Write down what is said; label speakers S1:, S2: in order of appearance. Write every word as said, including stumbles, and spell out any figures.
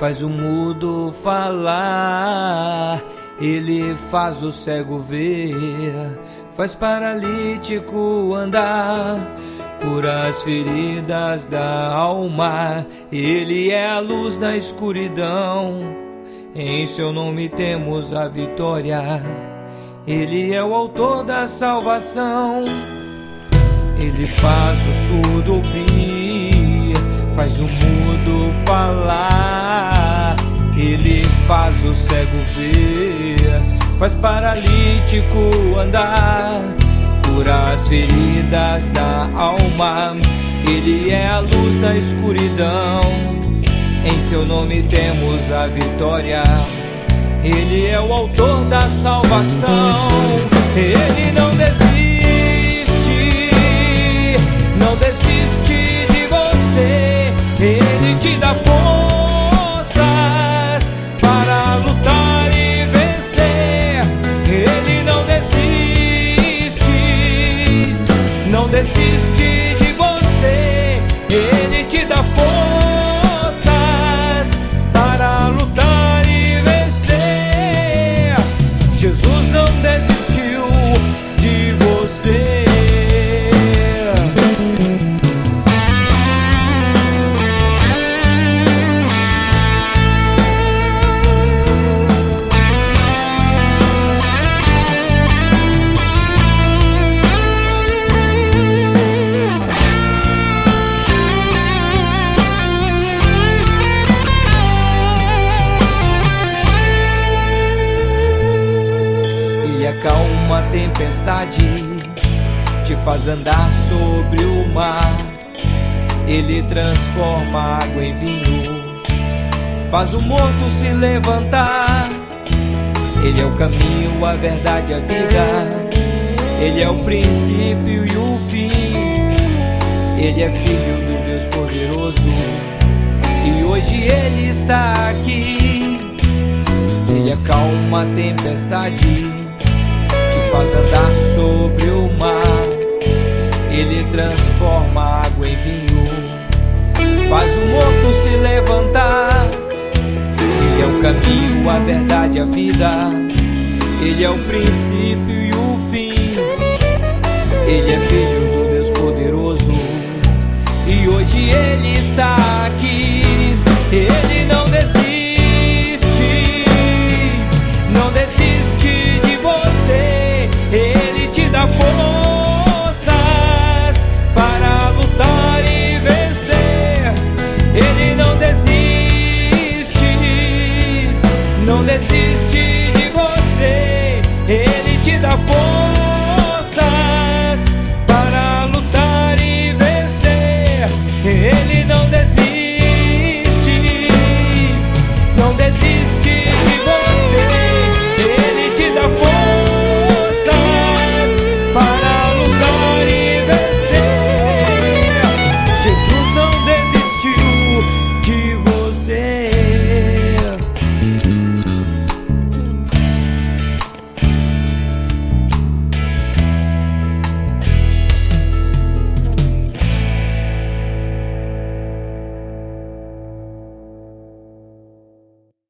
S1: faz o mudo falar, Ele faz o cego ver, faz paralítico andar, cura as feridas da alma. Ele é a luz na escuridão, em seu nome temos a vitória. Ele é o autor da salvação. Ele faz o surdo ouvir, faz o mudo falar, Ele faz o cego ver, faz paralítico andar, cura as feridas da alma. Ele é a luz na escuridão, em seu nome temos a vitória. Ele é o autor da salvação. Ele não desiste, não desiste de você. Ele te dá forças para lutar e vencer. Ele não desiste, não desiste de você. Ele te dá forças para lutar e vencer. Jesus não desistiu de você. Acalma a tempestade, te faz andar sobre o mar. Ele transforma a água em vinho, faz o morto se levantar. Ele é o caminho, a verdade e a vida. Ele é o princípio e o fim. Ele é filho do Deus poderoso, e hoje Ele está aqui. Ele acalma a tempestade, faz andar sobre o mar. Ele transforma a água em vinho, faz o morto se levantar. Ele é o caminho, a verdade e a vida. Ele é o princípio e o fim. Ele é filho do Deus poderoso, e hoje Ele está aqui. Ele não desiste, não desiste de você. Ele te dá forças para lutar e vencer. Ele não desiste, não desiste de você. Ele te dá forças para lutar e vencer.